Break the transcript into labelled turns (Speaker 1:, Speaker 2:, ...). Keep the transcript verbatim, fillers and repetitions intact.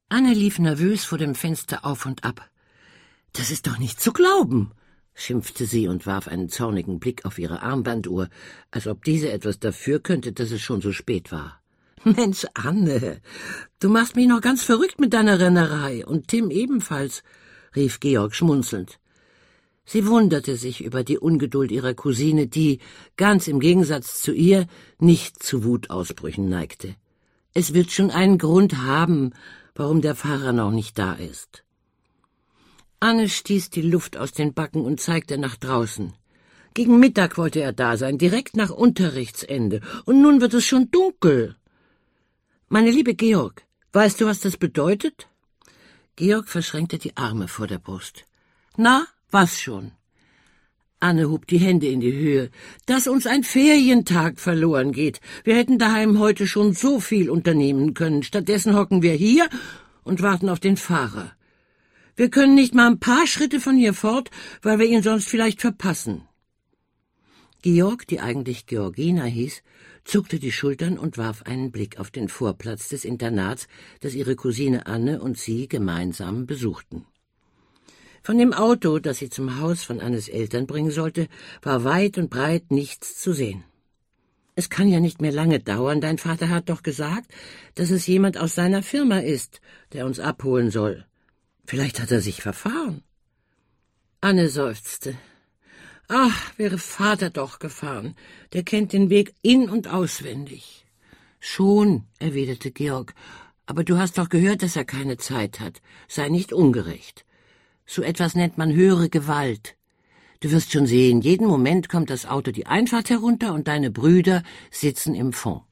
Speaker 1: Anne lief nervös vor dem Fenster auf und ab. »Das ist doch nicht zu glauben«, schimpfte sie und warf einen zornigen Blick auf ihre Armbanduhr, als ob diese etwas dafür könnte, dass es schon so spät war. »Mensch, Anne, du machst mich noch ganz verrückt mit deiner Rennerei, und Tim ebenfalls«, rief Georg schmunzelnd. Sie wunderte sich über die Ungeduld ihrer Cousine, die, ganz im Gegensatz zu ihr, nicht zu Wutausbrüchen neigte. Es wird schon einen Grund haben, warum der Pfarrer noch nicht da ist. Anne stieß die Luft aus den Backen und zeigte nach draußen. Gegen Mittag wollte er da sein, direkt nach Unterrichtsende, und nun wird es schon dunkel. »Meine liebe Georg, weißt du, was das bedeutet?« Georg verschränkte die Arme vor der Brust. »Na, was schon?« Anne hob die Hände in die Höhe. »Dass uns ein Ferientag verloren geht. Wir hätten daheim heute schon so viel unternehmen können. Stattdessen hocken wir hier und warten auf den Fahrer. Wir können nicht mal ein paar Schritte von hier fort, weil wir ihn sonst vielleicht verpassen.« Georg, die eigentlich Georgina hieß, zuckte die Schultern und warf einen Blick auf den Vorplatz des Internats, das ihre Cousine Anne und sie gemeinsam besuchten. Von dem Auto, das sie zum Haus von Annes Eltern bringen sollte, war weit und breit nichts zu sehen. »Es kann ja nicht mehr lange dauern, dein Vater hat doch gesagt, dass es jemand aus seiner Firma ist, der uns abholen soll. Vielleicht hat er sich verfahren.« Anne seufzte. »Ach, wäre Vater doch gefahren, der kennt den Weg in- und auswendig.« »Schon«, erwiderte Georg, »aber du hast doch gehört, dass er keine Zeit hat. Sei nicht ungerecht. So etwas nennt man höhere Gewalt. Du wirst schon sehen, jeden Moment kommt das Auto die Einfahrt herunter und deine Brüder sitzen im Fond.«